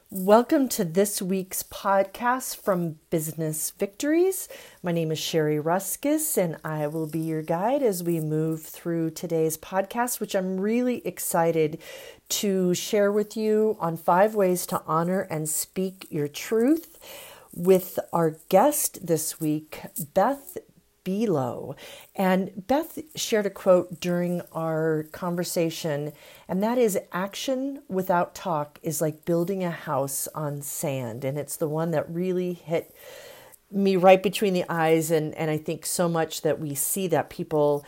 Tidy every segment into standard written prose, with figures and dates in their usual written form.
Welcome to this week's podcast from Business Victories. My name is Sherry Ruskis, and I will be your guide as we move through today's podcast, which I'm really excited to share with you on 5 ways to honor and speak your truth with our guest this week, Beth Belo. And Beth shared a quote during our conversation, and that is, action without talk is like building a house on sand. And it's the one that really hit me right between the eyes. And I think so much that we see that people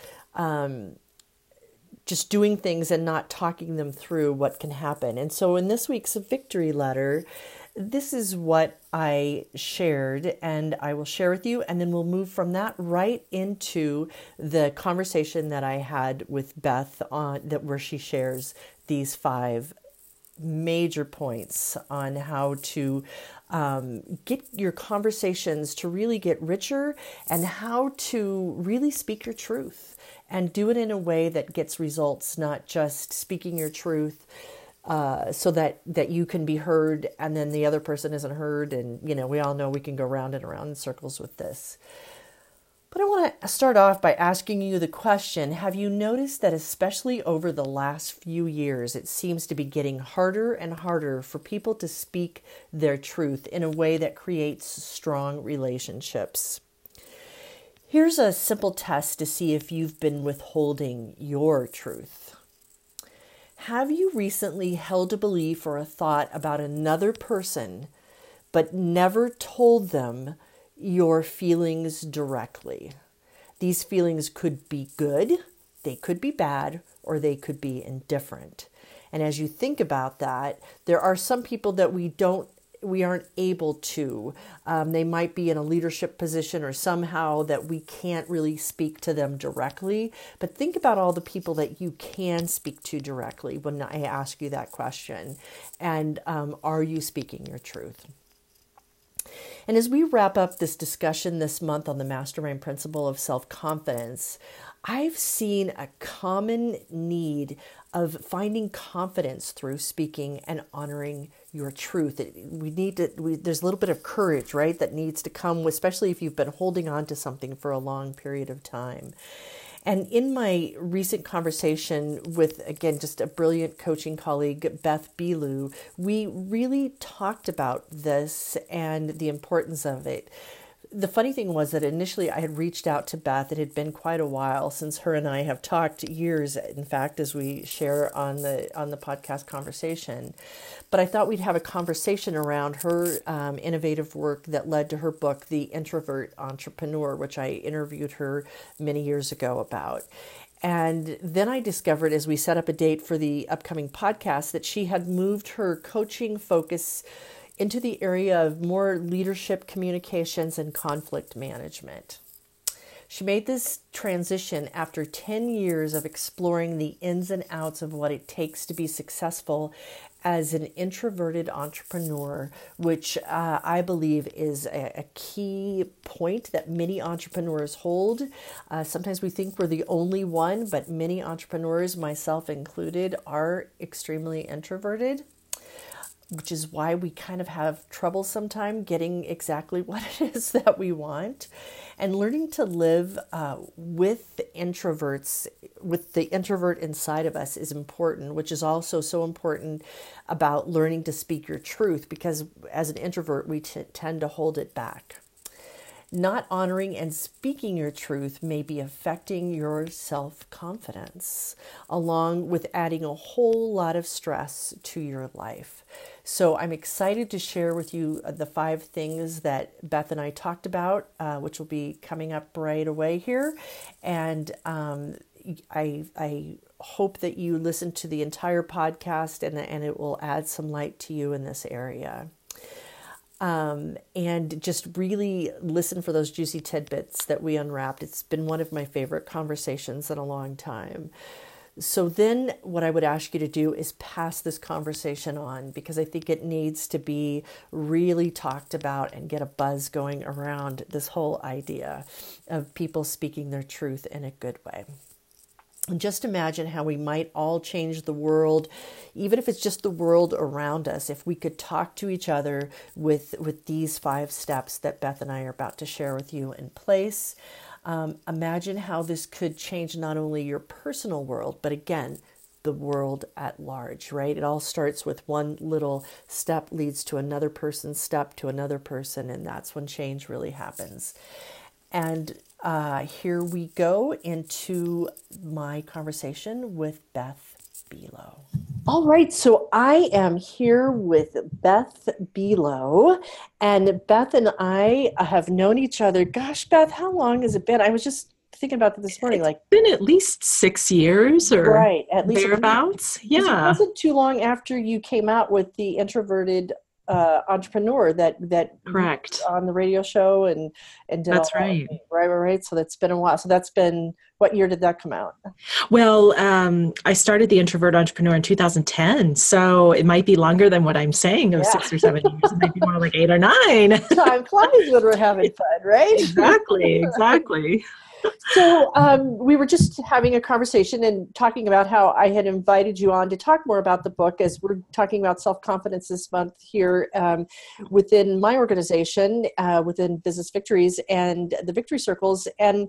just doing things and not talking them through what can happen. And so in this week's victory letter, this is what I shared, and I will share with you, and then we'll move from that right into the conversation that I had with Beth where she shares these 5 major points on how to get your conversations to really get richer and how to really speak your truth and do it in a way that gets results, not just speaking your truth so that you can be heard and then the other person isn't heard. And, we all know we can go round and around in circles with this. But I want to start off by asking you the question, have you noticed that especially over the last few years, it seems to be getting harder and harder for people to speak their truth in a way that creates strong relationships? Here's a simple test to see if you've been withholding your truth. Have you recently held a belief or a thought about another person, but never told them your feelings directly? These feelings could be good, they could be bad, or they could be indifferent. And as you think about that, there are some people that we aren't able to. They might be in a leadership position or somehow that we can't really speak to them directly. But think about all the people that you can speak to directly when I ask you that question. And are you speaking your truth? And as we wrap up this discussion this month on the mastermind principle of self-confidence, I've seen a common need of finding confidence through speaking and honoring your truth. There's a little bit of courage, right, that needs to come, especially if you've been holding on to something for a long period of time. And in my recent conversation with, again, just a brilliant coaching colleague, Beth Belo, we really talked about this and the importance of it. The funny thing was that initially I had reached out to Beth. It had been quite a while since her and I have talked, years, in fact, as we share on the podcast conversation. But I thought we'd have a conversation around her innovative work that led to her book, The Introvert Entrepreneur, which I interviewed her many years ago about. And then I discovered, as we set up a date for the upcoming podcast, that she had moved her coaching focus into the area of more leadership communications and conflict management. She made this transition after 10 years of exploring the ins and outs of what it takes to be successful as an introverted entrepreneur, which I believe is a key point that many entrepreneurs hold. Sometimes we think we're the only one, but many entrepreneurs, myself included, are extremely introverted, which is why we kind of have trouble sometimes getting exactly what it is that we want. And learning to live with introverts, with the introvert inside of us, is important, which is also so important about learning to speak your truth, because as an introvert, we tend to hold it back. Not honoring and speaking your truth may be affecting your self-confidence, along with adding a whole lot of stress to your life. So I'm excited to share with you the 5 things that Beth and I talked about, which will be coming up right away here. And I hope that you listen to the entire podcast and it will add some light to you in this area. And just really listen for those juicy tidbits that we unwrapped. It's been one of my favorite conversations in a long time. So then what I would ask you to do is pass this conversation on, because I think it needs to be really talked about and get a buzz going around this whole idea of people speaking their truth in a good way. And just imagine how we might all change the world, even if it's just the world around us, if we could talk to each other with these 5 steps that Beth and I are about to share with you in place. Imagine how this could change not only your personal world, but again, the world at large, right? It all starts with one little step leads to another person's step to another person, and that's when change really happens. And here we go into my conversation with Beth Belo. All right, so I am here with Beth Belo, and Beth and I have known each other. Gosh, Beth, how long has it been? I was just thinking about that this morning. It's been at least 6 years or right, at least thereabouts. It Yeah, wasn't too long after you came out with the introverted entrepreneur that correct. on the radio show and did That's all right. that. Right. So that's been a while. So that's been, what year did that come out? Well, I started the Introvert Entrepreneur in 2010, so it might be longer than what I'm saying of 6 or 7 years. It might be more like 8 or 9. Time flies when we're having fun, right? Exactly. So we were just having a conversation and talking about how I had invited you on to talk more about the book, as we're talking about self-confidence this month here within my organization, within Business Victories and the Victory Circles.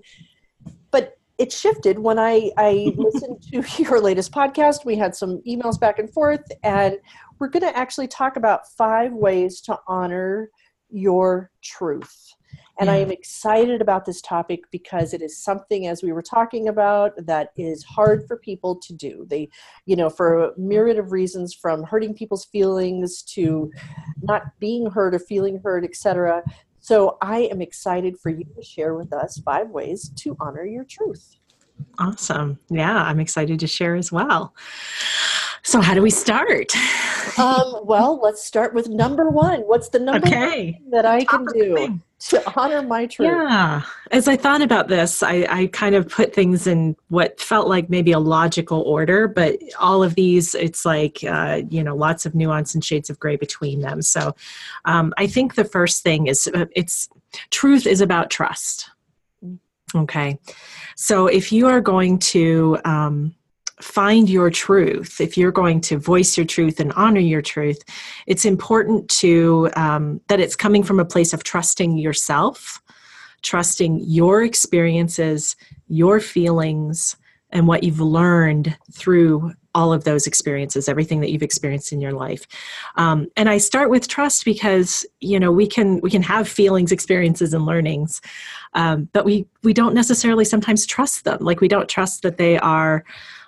But it shifted when I listened to your latest podcast. We had some emails back and forth, and we're going to actually talk about 5 ways to honor your truth. And I am excited about this topic because it is something, as we were talking about, that is hard for people to do. They, for a myriad of reasons, from hurting people's feelings to not being heard or feeling heard, etc. So I am excited for you to share with us 5 ways to honor your truth. Awesome. Yeah, I'm excited to share as well. So how do we start? Well, let's start with number 1. What's the number 1 thing that I can do to honor my truth? Yeah. As I thought about this, I kind of put things in what felt like maybe a logical order, but all of these, it's like, lots of nuance and shades of gray between them. So I think the first thing is truth is about trust. Okay. So if you are going to find your truth, if you're going to voice your truth and honor your truth, it's important to that it's coming from a place of trusting yourself, trusting your experiences, your feelings, and what you've learned through all of those experiences, everything that you've experienced in your life. And I start with trust because, we can have feelings, experiences, and learnings, but we don't necessarily sometimes trust them. Like, we don't trust that they are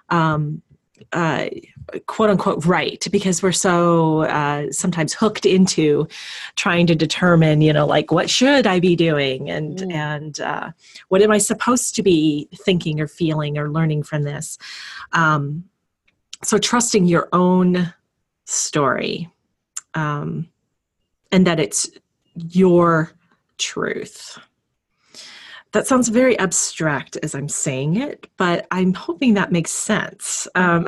quote unquote right, because we're so sometimes hooked into trying to determine, what should I be doing, and what am I supposed to be thinking or feeling or learning from this. So trusting your own story, and that it's your truth. That sounds very abstract as I'm saying it, but I'm hoping that makes sense. Because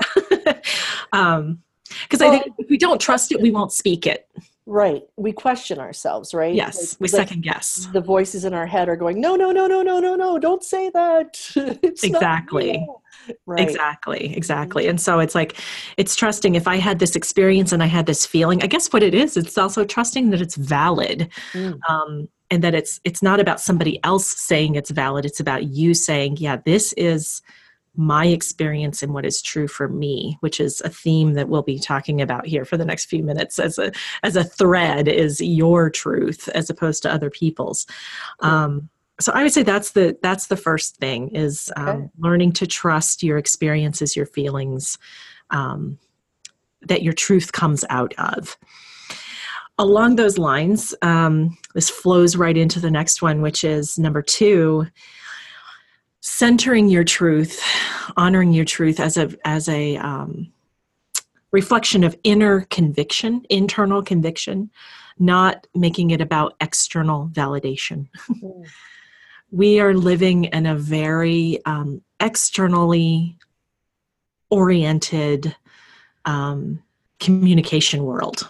I think if we don't trust it, we won't speak it. Right. We question ourselves, right? Yes. We second guess. The voices in our head are going, no, don't say that. It's exactly. Right. Exactly. And so it's like, it's trusting. If I had this experience and I had this feeling, I guess what it is, it's also trusting that it's valid. And that it's not about somebody else saying it's valid. It's about you saying, yeah, this is my experience and what is true for me, which is a theme that we'll be talking about here for the next few minutes as a thread, is your truth as opposed to other people's. So I would say that's the first thing, is learning to trust your experiences, your feelings, that your truth comes out of. Along those lines, this flows right into the next one, which is number 2, centering your truth, honoring your truth as a reflection of inner conviction, internal conviction, not making it about external validation. We are living in a very externally oriented communication world,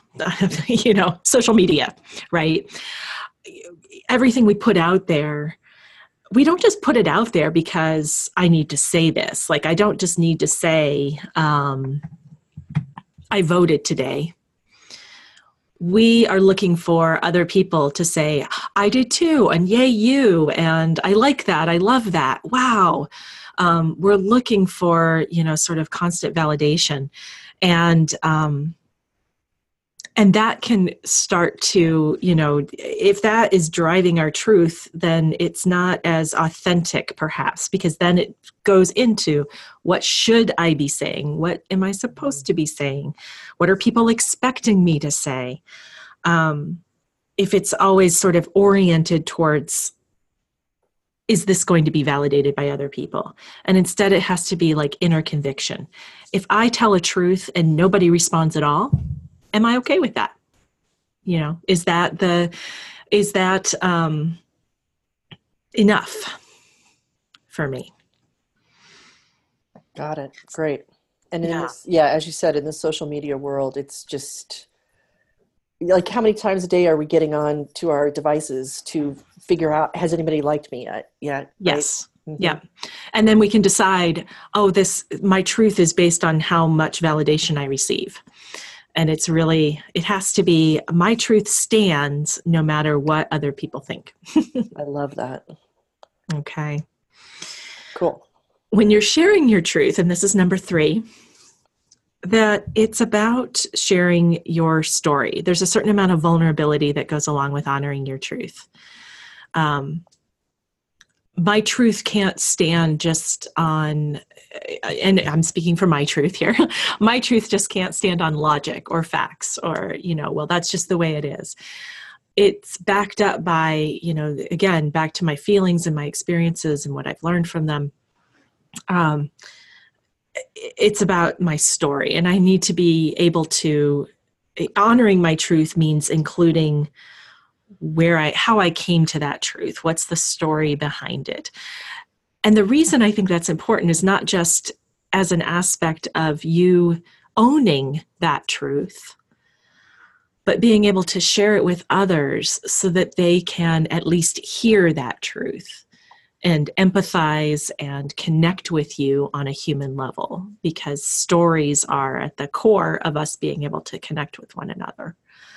social media, right? Everything we put out there, we don't just put it out there because I need to say this. Like, I don't just need to say, I voted today. We are looking for other people to say, I did too, and yay you, and I like that, I love that, wow. We're looking for, sort of constant validation. And that can start to, if that is driving our truth, then it's not as authentic, perhaps, because then it goes into, what should I be saying? What am I supposed to be saying? What are people expecting me to say? If it's always sort of oriented towards, is this going to be validated by other people? And instead it has to be like inner conviction. If I tell a truth and nobody responds at all, am I okay with that? Is that enough for me? Got it. Great. And in this, as you said, in the social media world, it's just like, how many times a day are we getting on to our devices to figure out, has anybody liked me yet? Yes. Right? Mm-hmm. Yeah. And then we can decide, my truth is based on how much validation I receive. And it has to be, my truth stands no matter what other people think. I love that. Okay. Cool. When you're sharing your truth, and this is number 3, that it's about sharing your story. There's a certain amount of vulnerability that goes along with honoring your truth. My truth can't stand just on, and I'm speaking for my truth here, my truth just can't stand on logic or facts or, that's just the way it is. It's backed up by, again, back to my feelings and my experiences and what I've learned from them. It's about my story, and I need to be able to, honoring my truth means including how I came to that truth. What's the story behind it? And the reason I think that's important is not just as an aspect of you owning that truth, but being able to share it with others so that they can at least hear that truth and empathize and connect with you on a human level, because stories are at the core of us being able to connect with one another.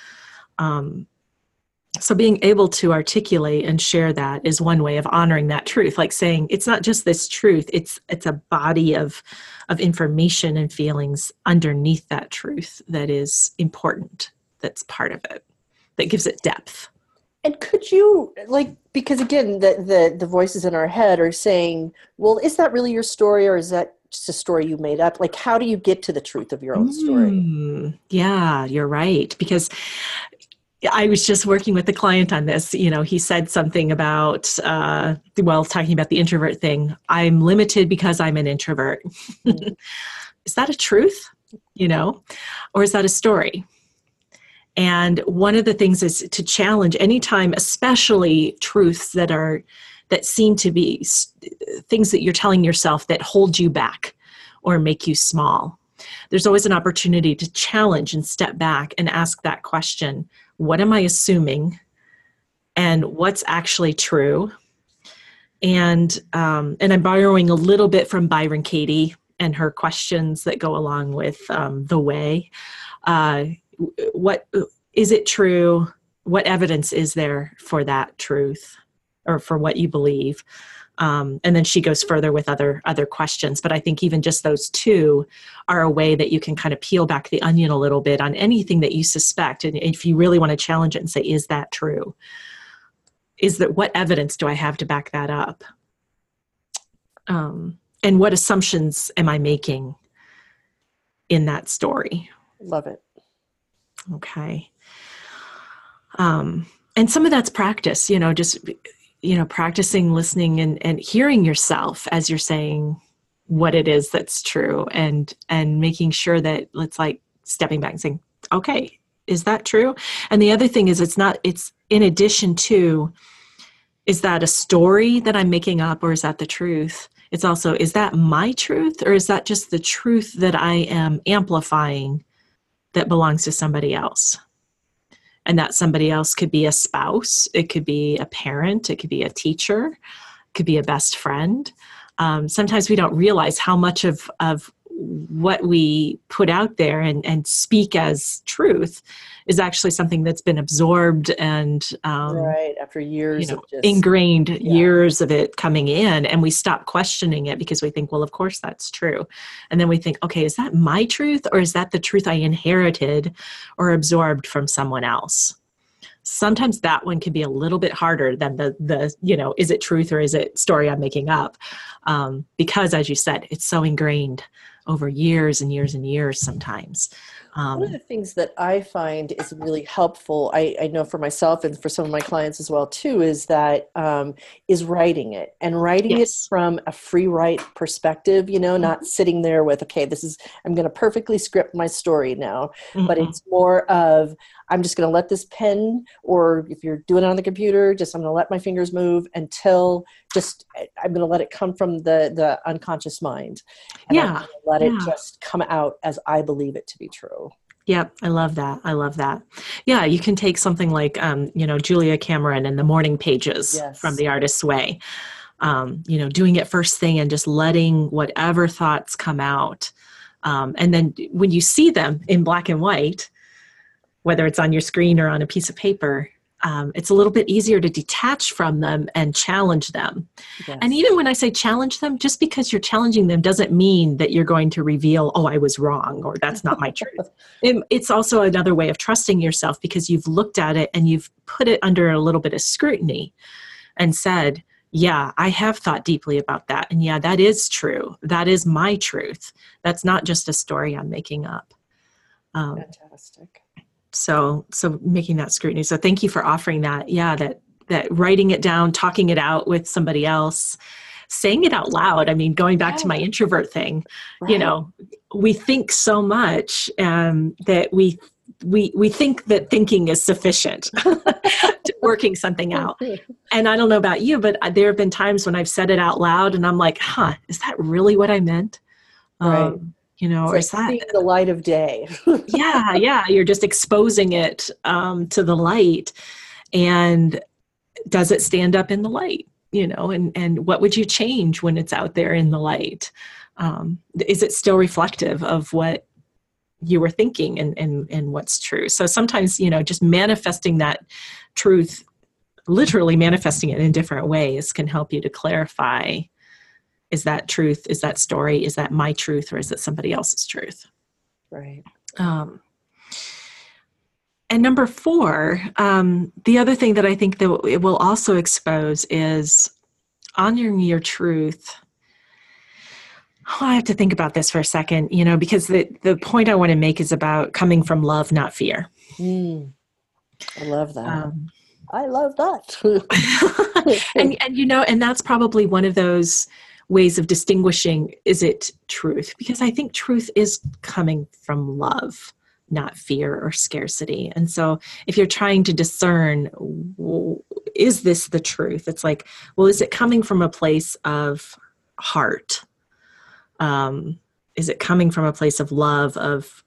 So being able to articulate and share that is one way of honoring that truth, like saying it's not just this truth, it's a body of information and feelings underneath that truth that is important, that's part of it, that gives it depth. And could you, because again, the voices in our head are saying, well, is that really your story, or is that just a story you made up? Like, how do you get to the truth of your own story? Yeah, you're right. Because I was just working with a client on this. He said something about, talking about the introvert thing. I'm limited because I'm an introvert. Mm-hmm. Is that a truth? Or is that a story? And one of the things is to challenge anytime, especially truths that seem to be things that you're telling yourself that hold you back or make you small. There's always an opportunity to challenge and step back and ask that question. What am I assuming? And what's actually true? And I'm borrowing a little bit from Byron Katie and her questions that go along with the way. What is it true? What evidence is there for that truth or for what you believe? And then she goes further with other questions. But I think even just those two are a way that you can kind of peel back the onion a little bit on anything that you suspect. And if you really want to challenge it and say, is that true? What evidence do I have to back that up? And what assumptions am I making in that story? Love it. Okay. And some of that's practice, just practicing listening and hearing yourself as you're saying what it is that's true, and making sure that it's like stepping back and saying, okay, is that true? And the other thing is it's in addition to, is that a story that I'm making up, or is that the truth? It's also, is that my truth, or is that just the truth that I am amplifying that belongs to somebody else? And that somebody else could be a spouse, it could be a parent, it could be a teacher, could be a best friend. Sometimes we don't realize how much of what we put out there and speak as truth is actually something that's been absorbed and right, after years of just ingrained, years of it coming in, and we stop questioning it because we think, well, of course that's true. And then we think, okay, is that my truth, or is that the truth I inherited or absorbed from someone else? Sometimes that one can be a little bit harder than the is it truth or is it story I'm making up? Because, as you said, it's so ingrained over years and years and years sometimes. One of the things that I find is really helpful, I know for myself and for some of my clients as well too, is that is writing it, and writing it from a free write perspective, not sitting there with, okay, I'm going to perfectly script my story now, but it's more of, I'm just going to let this pen, or if you're doing it on the computer, I'm going to let my fingers move until I'm going to let it come from the unconscious mind. And I'm going to let it just come out as I believe it to be true. Yep. I love that. I love that. Yeah. You can take something like, Julia Cameron and the morning pages from The Artist's Way, doing it first thing and just letting whatever thoughts come out. And then when you see them in black and white, whether it's on your screen or on a piece of paper, it's a little bit easier to detach from them and challenge them. Yes. And even when I say challenge them, just because you're challenging them doesn't mean that you're going to reveal, oh, I was wrong, or that's not my truth. It's also another way of trusting yourself, because you've looked at it and you've put it under a little bit of scrutiny and said, yeah, I have thought deeply about that. And yeah, that is true. That is my truth. That's not just a story I'm making up. Fantastic. So making that scrutiny. So thank you for offering that. Yeah, that writing it down, talking it out with somebody else, saying it out loud. I mean, going back to my introvert thing, we think so much that we think that thinking is sufficient to working something out. And I don't know about you, but there have been times when I've said it out loud and I'm like, is that really what I meant? Right. Or is that seeing the light of day? yeah. You're just exposing it to the light. And does it stand up in the light? And what would you change when it's out there in the light? Is it still reflective of what you were thinking and what's true? So sometimes, just manifesting that truth, literally manifesting it in different ways, can help you to clarify, is that truth? Is that story? Is that my truth, or is it somebody else's truth? Right. And number 4, the other thing that I think that it will also expose is honoring your truth. I have to think about this for a second, because the point I want to make is about coming from love, not fear. I love that. I love that. and that's probably one of those ways of distinguishing, is it truth? Because I think truth is coming from love, not fear or scarcity. And so if you're trying to discern, is this the truth? It's like, well, is it coming from a place of heart? Is it coming from a place of love, of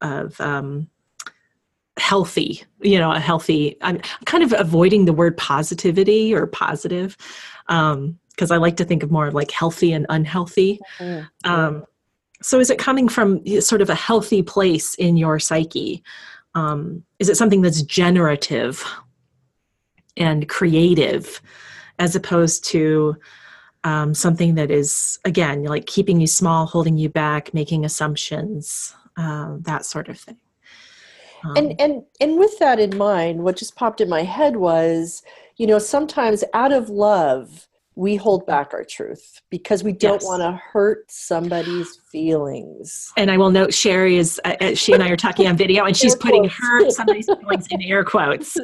healthy, a healthy, I'm kind of avoiding the word positivity or positive, because I like to think of more like healthy and unhealthy. So is it coming from sort of a healthy place in your psyche? Is it something that's generative and creative, as opposed to something that is, again, like keeping you small, holding you back, making assumptions, that sort of thing? And with that in mind, what just popped in my head was, sometimes out of love, we hold back our truth because we don't want to hurt somebody's feelings. And I will note, Sherry is, she and I are talking on video, and she's putting hurt somebody's feelings in air quotes.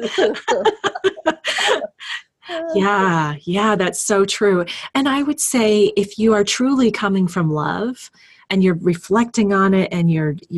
Yeah, that's so true. And I would say, if you are truly coming from love and you're reflecting on it, and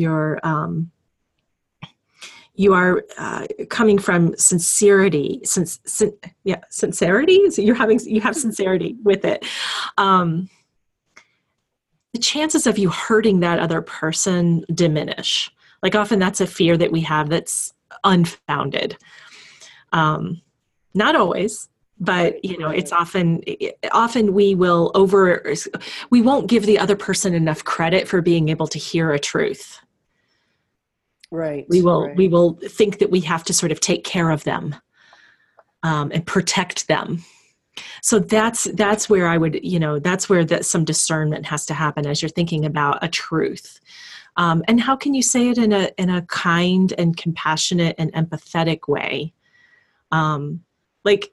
you are coming from sincerity. Sincerity. So you have sincerity with it. The chances of you hurting that other person diminish. Like, often that's a fear that we have that's unfounded. Not always, But, Right, you know, right. it's often we won't give the other person enough credit for being able to hear a truth. Right, We right. will think that we have to sort of take care of them, and protect them. So that's where I would, that's where some discernment has to happen as you're thinking about a truth. And how can you say it in a kind and compassionate and empathetic way? Like,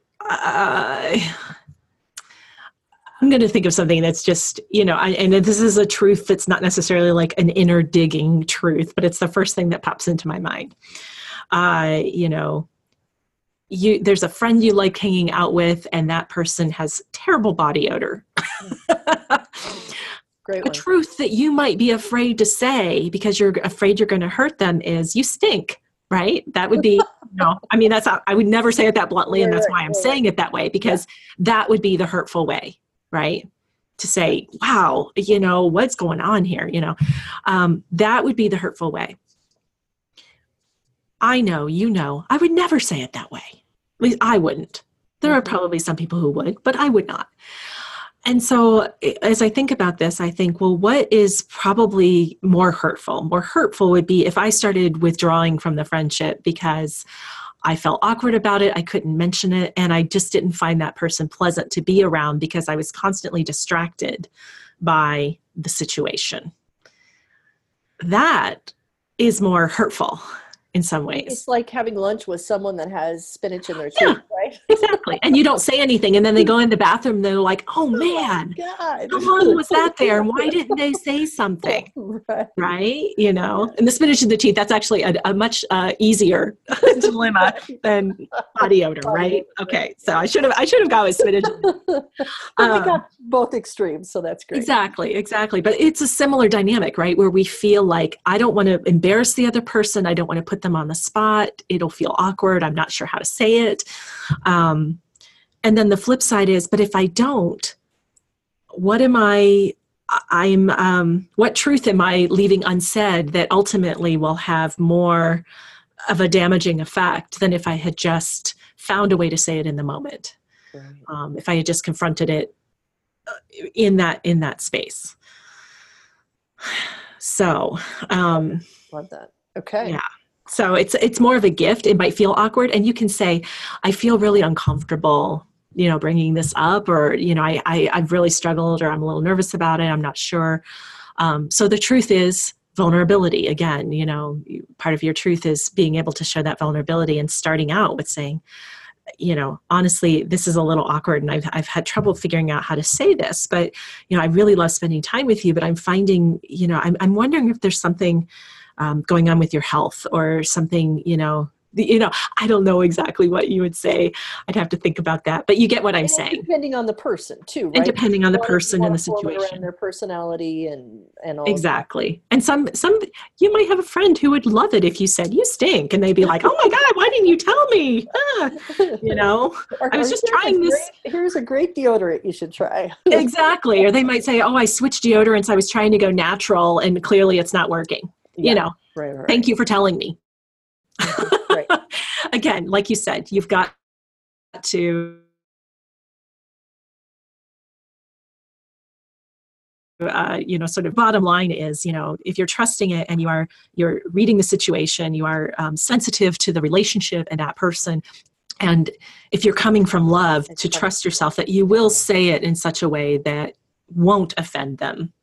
I'm going to think of something that's just, and this is a truth that's not necessarily like an inner digging truth, but it's the first thing that pops into my mind. You know, there's a friend you like hanging out with, and that person has terrible body odor. Great A one. truth that you might be afraid to say because you're afraid you're going to hurt them is you stink, right? That would be, I mean, I would never say it that bluntly, and Right, that's right, why I'm right. saying it that way, because that would be the hurtful way, right? To say, wow, what's going on here? That would be the hurtful way. I know, I would never say it that way. At least I wouldn't. There are probably some people who would, but I would not. And so as I think about this, I think, well, what is probably more hurtful? More hurtful would be if I started withdrawing from the friendship because I felt awkward about it, I couldn't mention it, and I just didn't find that person pleasant to be around because I was constantly distracted by the situation. That is more hurtful in some It's ways. like having lunch with someone that has spinach in their Yeah, tea, right? exactly. And you don't say anything, and then they go in the bathroom and they're like, oh Oh man, my God. how long was that there? And why didn't they say something? Right. Right? Yeah. And the spinach in the teeth, that's actually a much easier dilemma Right. than body odor, Body right? odor, right, Okay. So I should have gone with spinach. right. But we Um, got both extremes, so that's great. exactly. But it's a similar dynamic, right? Where we feel like I don't want to embarrass the other person. I don't want to put them on the spot. It'll feel awkward. I'm not sure how to say it. Um, and then the flip side is, but if I don't, what am what truth am I leaving unsaid that ultimately will have more of a damaging effect than if I had just found a way to say it in the moment? Right. If I had just confronted it in that space. So, Love that. Okay. yeah. So it's more of a gift. It might feel awkward, and you can say, "I feel really uncomfortable, bringing this up," or I've really struggled, or I'm a little nervous about it. I'm not sure. So the truth is vulnerability. Again, part of your truth is being able to show that vulnerability and starting out with saying, honestly, this is a little awkward, and I've had trouble figuring out how to say this, but I really love spending time with you. But I'm finding, I'm wondering if there's something going on with your health or something, I don't know exactly what you would say. I'd have to think about that, but you get what I'm And saying. depending on the person too, And right? depending on the You person and want the to form it around situation. their personality and all of that. Exactly. And some you might have a friend who would love it if you said you stink, and they'd be like, "Oh my God, why didn't you tell me?" I was Or just trying this. here's a great deodorant you should try. Exactly. Or they might say, "Oh, I switched deodorants. I was trying to go natural, and clearly it's not working." Yeah. Right, Thank right. you for telling me. Right. Again, like you said, you've got to sort of bottom line is, if you're trusting it and you're reading the situation, you are sensitive to the relationship and that person. And if you're coming from love, to trust yourself that you will say it in such a way that won't offend them.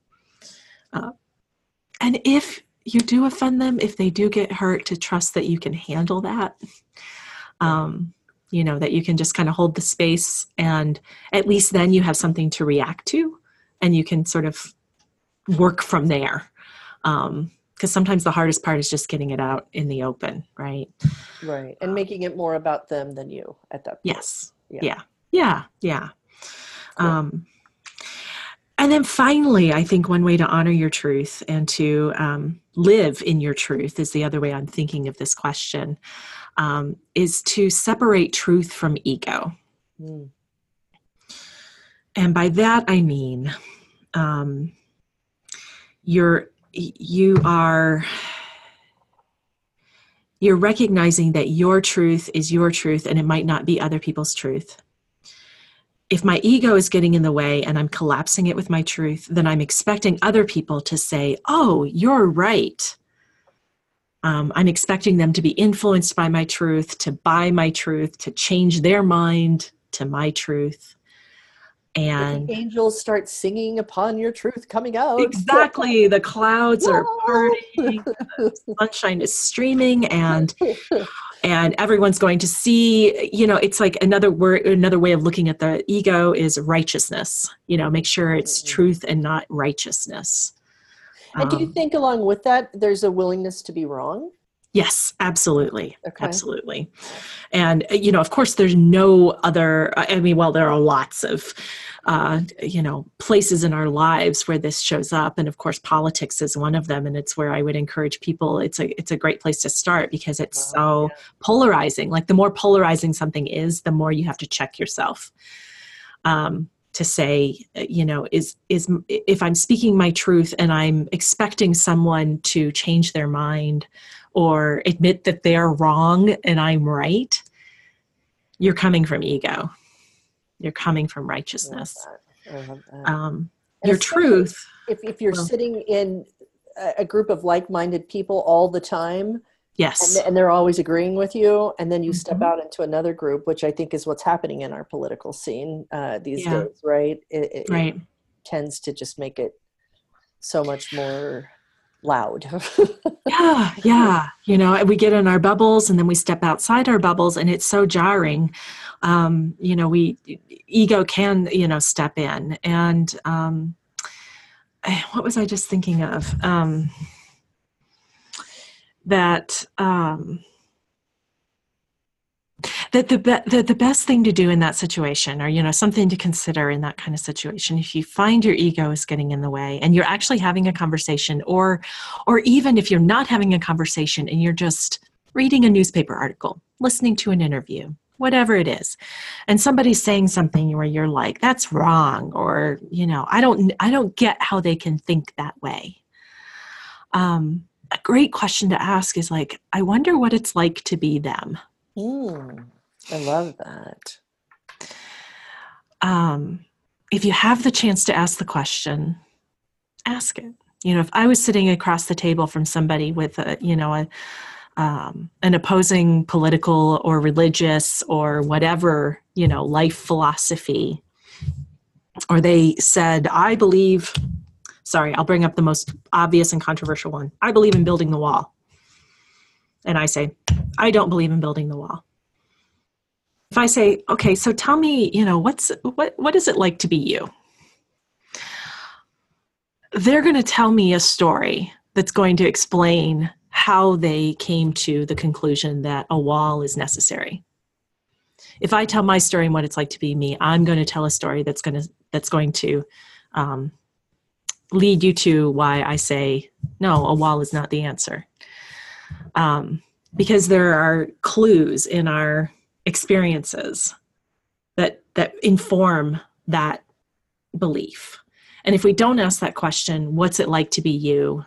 And if you do offend them, if they do get hurt, to trust that you can handle that. That you can just kind of hold the space, and at least then you have something to react to, and you can sort of work from there. Because sometimes the hardest part is just getting it out in the open, right? Right. And making it more about them than you at that point. Yes. Yeah. Yeah. Cool. And then finally, I think one way to honor your truth and to live in your truth is the other way I'm thinking of this question, is to separate truth from ego. Mm. And by that, I mean, you're recognizing that your truth is your truth, and it might not be other people's truth. if my ego is getting in the way and I'm collapsing it with my truth, then I'm expecting other people to say, oh, you're right. I'm expecting them to be influenced by my truth, to buy my truth, to change their mind to my truth. And the angels start singing upon your truth coming out. Exactly. The clouds are parting, the sunshine is streaming, and everyone's going to see, it's like another way of looking at the ego is righteousness. Make sure it's truth and not righteousness. And do you think along with that, there's a willingness to be wrong? Yes, absolutely. Okay. Absolutely. And, of course, there's no other, there are lots of, places in our lives where this shows up. And of course, politics is one of them. And it's where I would encourage people. It's a great place to start because it's so polarizing. Like the more polarizing something is, the more you have to check yourself. To say, is if I'm speaking my truth and I'm expecting someone to change their mind or admit that they're wrong and I'm right, you're coming from ego. You're coming from righteousness. I love that. Your truth. If you're sitting in a group of like-minded people all the time, yes, and they're always agreeing with you, and then you step out into another group, which I think is what's happening in our political scene these days, right? It tends to just make it so much more loud. Yeah. We get in our bubbles and then we step outside our bubbles, and it's so jarring. Ego can, step in. And what was I just thinking of? That the best thing to do in that situation, or something to consider in that kind of situation, if you find your ego is getting in the way and you're actually having a conversation, or even if you're not having a conversation and you're just reading a newspaper article, listening to an interview, whatever it is, and somebody's saying something where you're like, that's wrong, or I don't get how they can think that way. A great question to ask is like, I wonder what it's like to be them. I love that. If you have the chance to ask the question, ask it. If I was sitting across the table from somebody with an opposing political or religious or whatever, life philosophy, or they said, I'll bring up the most obvious and controversial one. I believe in building the wall. And I say, I don't believe in building the wall. If I say, okay, so tell me, what is it like to be you? They're going to tell me a story that's going to explain how they came to the conclusion that a wall is necessary. If I tell my story and what it's like to be me, I'm going to tell a story that's going to lead you to why I say, no, a wall is not the answer. Because there are clues in our experiences that inform that belief. And if we don't ask that question, what's it like to be you?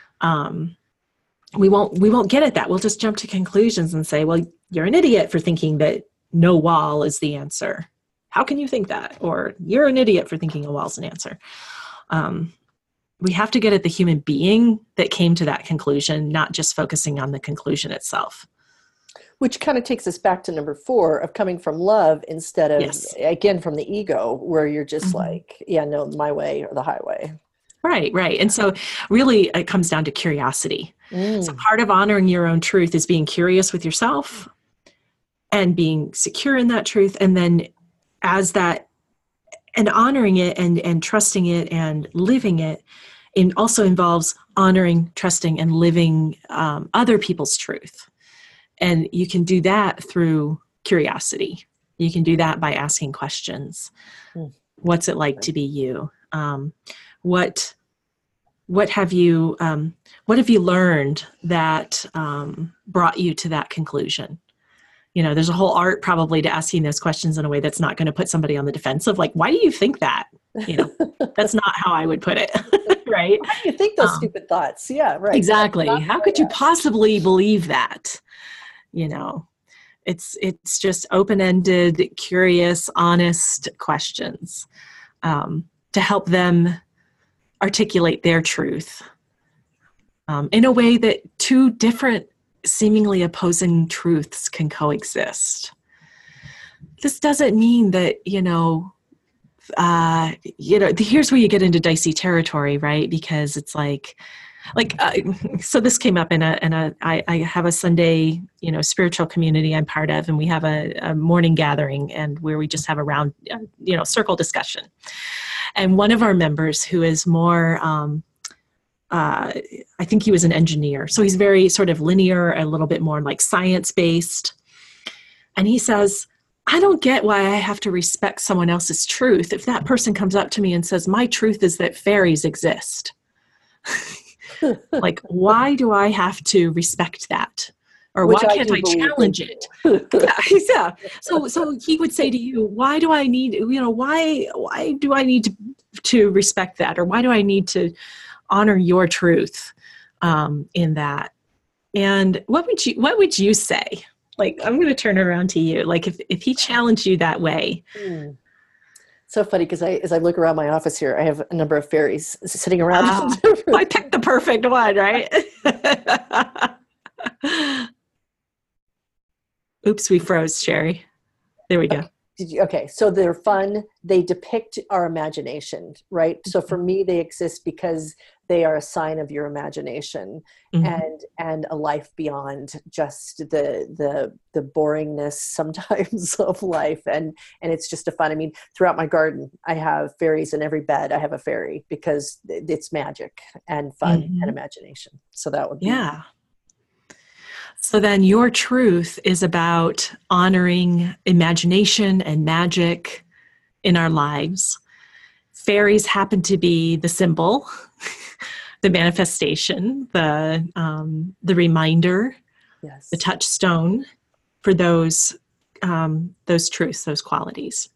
We won't get at that. We'll just jump to conclusions and say, well, you're an idiot for thinking that no wall is the answer. How can you think that? Or you're an idiot for thinking a wall's an answer. We have to get at the human being that came to that conclusion, not just focusing on the conclusion itself. Which kind of takes us back to number 4 of coming from love instead of, again, from the ego, where you're just like, no, my way or the highway. Right. And so really it comes down to curiosity. So part of honoring your own truth is being curious with yourself and being secure in that truth. And then as that, and honoring it and trusting it and living it, it also involves honoring, trusting, and living other people's truth. And you can do that through curiosity. You can do that by asking questions. What's it like to be you? What have you learned that brought you to that conclusion? There's a whole art probably to asking those questions in a way that's not going to put somebody on the defensive. Like, why do you think that? That's not how I would put it. Right? Why do you think those stupid thoughts? Yeah, right. Exactly. How could you possibly believe that? It's just open-ended, curious, honest questions to help them articulate their truth in a way that two different, seemingly opposing truths can coexist. This doesn't mean that, here's where you get into dicey territory, right? Because it's so this came up I have a Sunday, spiritual community I'm part of, and we have a morning gathering and where we just have a round, circle discussion. And one of our members who is more, I think he was an engineer. So he's very sort of linear, a little bit more like science-based. And he says, I don't get why I have to respect someone else's truth if that person comes up to me and says, my truth is that fairies exist. Like, why do I have to respect that? Or why can't I challenge it? Yeah. So he would say to you, why do I need, why do I need to respect that? Or why do I need to honor your truth in that? And what would you say? Like, I'm going to turn around to you. Like, if he challenged you that way. So funny, because as I look around my office here, I have a number of fairies sitting around. I picked the perfect one, right? Oops, we froze, Sherry. There we go. Okay, so they're fun. They depict our imagination, right? So for me, they exist because they are a sign of your imagination and a life beyond just the boringness sometimes of life. And it's just a fun. I mean, throughout my garden, I have fairies in every bed. I have a fairy because it's magic and fun and imagination. So that would be. Yeah. So then your truth is about honoring imagination and magic in our lives. Fairies happen to be the symbol, the manifestation, the reminder, yes, the touchstone for those truths, those qualities.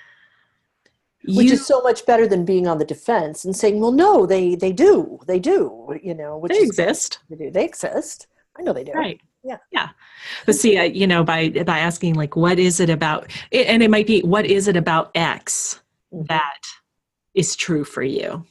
Which is so much better than being on the defense and saying, well, no, they do, which they exist. They exist. I know they do. Right. Yeah. But see, by asking, like, what is it about, and it might be, what is it about X that is true for you?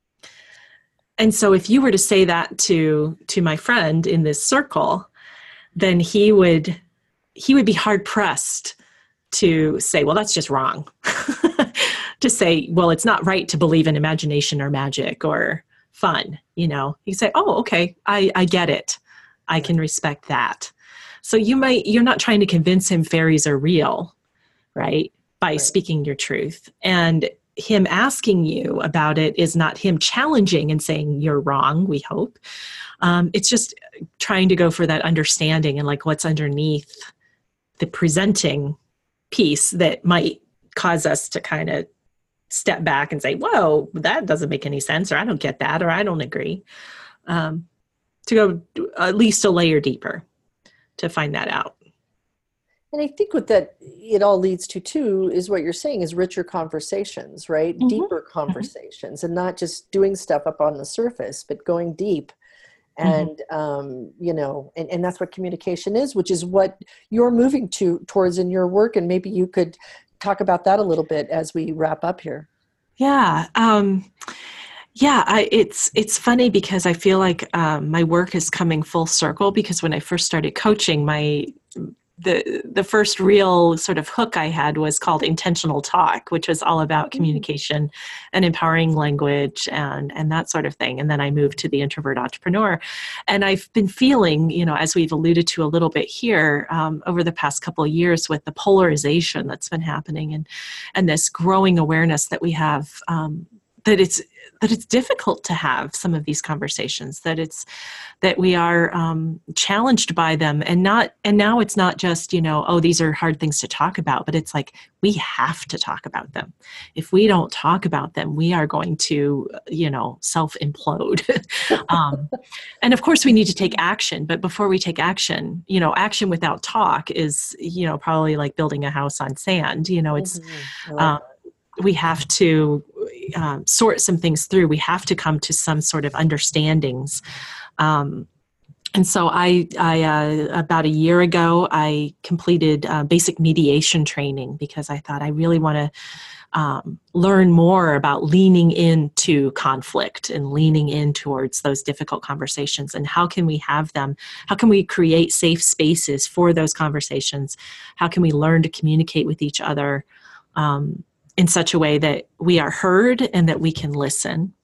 And so if you were to say that to my friend in this circle, then he would be hard pressed to say, well, that's just wrong. To say, well, it's not right to believe in imagination or magic or fun. You say, oh, okay, I get it. I can respect that. So you're not trying to convince him fairies are real, right? By speaking your truth. And him asking you about it is not him challenging and saying you're wrong, we hope. It's just trying to go for that understanding and like what's underneath the presenting piece that might cause us to kind of step back and say, whoa, that doesn't make any sense, or I don't get that, or I don't agree. To go at least a layer deeper to find that out. And I think what that it all leads to too is what you're saying is richer conversations, right? Deeper conversations, and not just doing stuff up on the surface, but going deep. And, and that's what communication is, which is what you're moving towards in your work. And maybe you could talk about that a little bit as we wrap up here. Yeah. It's funny because I feel like my work is coming full circle, because when I first started coaching, the first real sort of hook I had was called Intentional Talk, which was all about communication and empowering language and that sort of thing. And then I moved to the Introvert Entrepreneur. And I've been feeling, as we've alluded to a little bit here, over the past couple of years with the polarization that's been happening and this growing awareness that we have, that it's difficult to have some of these conversations, that we are challenged by them, and now it's not just, these are hard things to talk about, but it's like we have to talk about them. If we don't talk about them, we are going to, self-implode. And of course we need to take action, but before we take action, action without talk is, probably like building a house on sand. It's, we have to sort some things through. We have to come to some sort of understandings And so about a year ago, I completed basic mediation training because I thought I really want to learn more about leaning into conflict and leaning in towards those difficult conversations, and how can we have them? How can we create safe spaces for those conversations? How can we learn to communicate with each other in such a way that we are heard and that we can listen?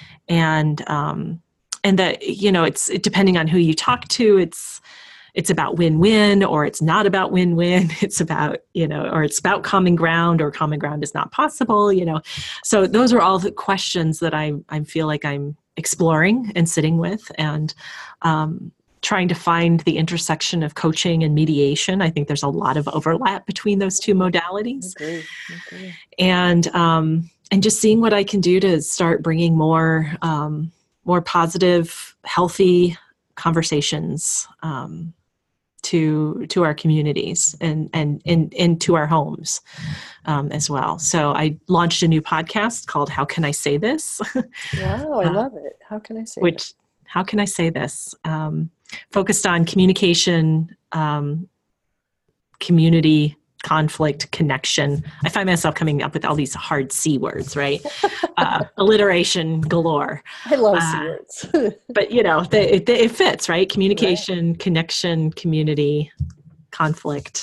And that, you know, it's depending on who you talk to, it's about win-win, or it's not about win-win. It's about, you know, or it's about common ground, or common ground is not possible, you know. So those are all the questions that I feel like I'm exploring and sitting with, and trying to find the intersection of coaching and mediation. I think there's a lot of overlap between those two modalities. Okay. And just seeing what I can do to start bringing more positive, healthy conversations to our communities and to our homes as well. So I launched a new podcast called How Can I Say This? Wow, I love it. How can I say this? How can I say this? Focused on communication, community, conflict, connection. I find myself coming up with all these hard C words, right? Alliteration galore. I love C words. But, you know, it fits, right? Communication, right. Connection, community, conflict.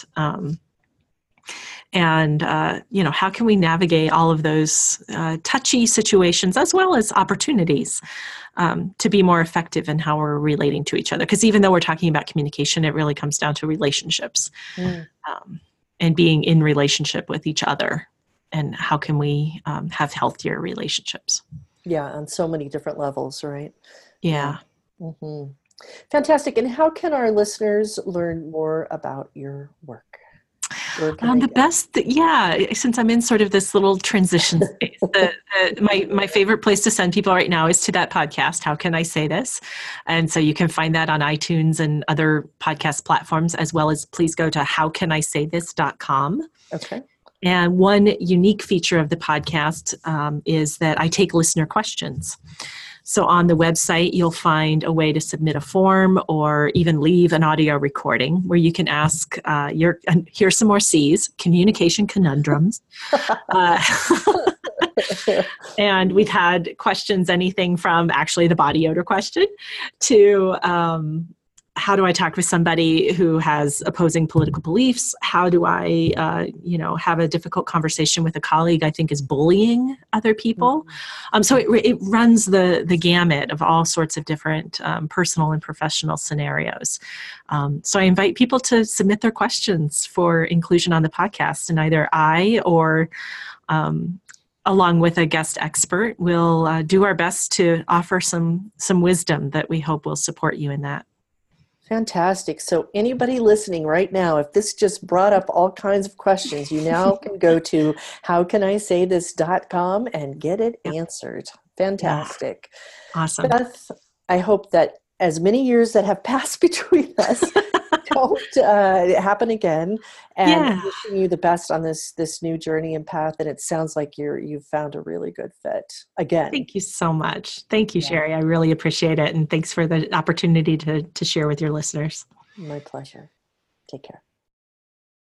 You know, how can we navigate all of those touchy situations as well as opportunities to be more effective in how we're relating to each other? Because even though we're talking about communication, it really comes down to relationships. And being in relationship with each other, and how can we have healthier relationships? Yeah, on so many different levels, right? Yeah. Mm-hmm. Fantastic. And how can our listeners learn more about your work? Since I'm in sort of this little transition space, my favorite place to send people right now is to that podcast, How Can I Say This? And so you can find that on iTunes and other podcast platforms, as well as please go to howcanisaythis.com. Okay. And one unique feature of the podcast is that I take listener questions. So on the website, you'll find a way to submit a form or even leave an audio recording where you can ask here's some more C's, communication conundrums. And we've had questions, anything from actually the body odor question to how do I talk with somebody who has opposing political beliefs? How do I, have a difficult conversation with a colleague I think is bullying other people? So it runs the gamut of all sorts of different personal and professional scenarios. So I invite people to submit their questions for inclusion on the podcast, and either I or along with a guest expert, will do our best to offer some wisdom that we hope will support you in that. Fantastic. So anybody listening right now, if this just brought up all kinds of questions, you now can go to howcanisaythis.com and get it answered. Fantastic. Yeah. Awesome. Beth, I hope that as many years that have passed between us don't happen again. And wishing you the best on this new journey and path. And it sounds like you've found a really good fit again. Thank you so much. Thank you, Sherry. I really appreciate it. And thanks for the opportunity to share with your listeners. My pleasure. Take care.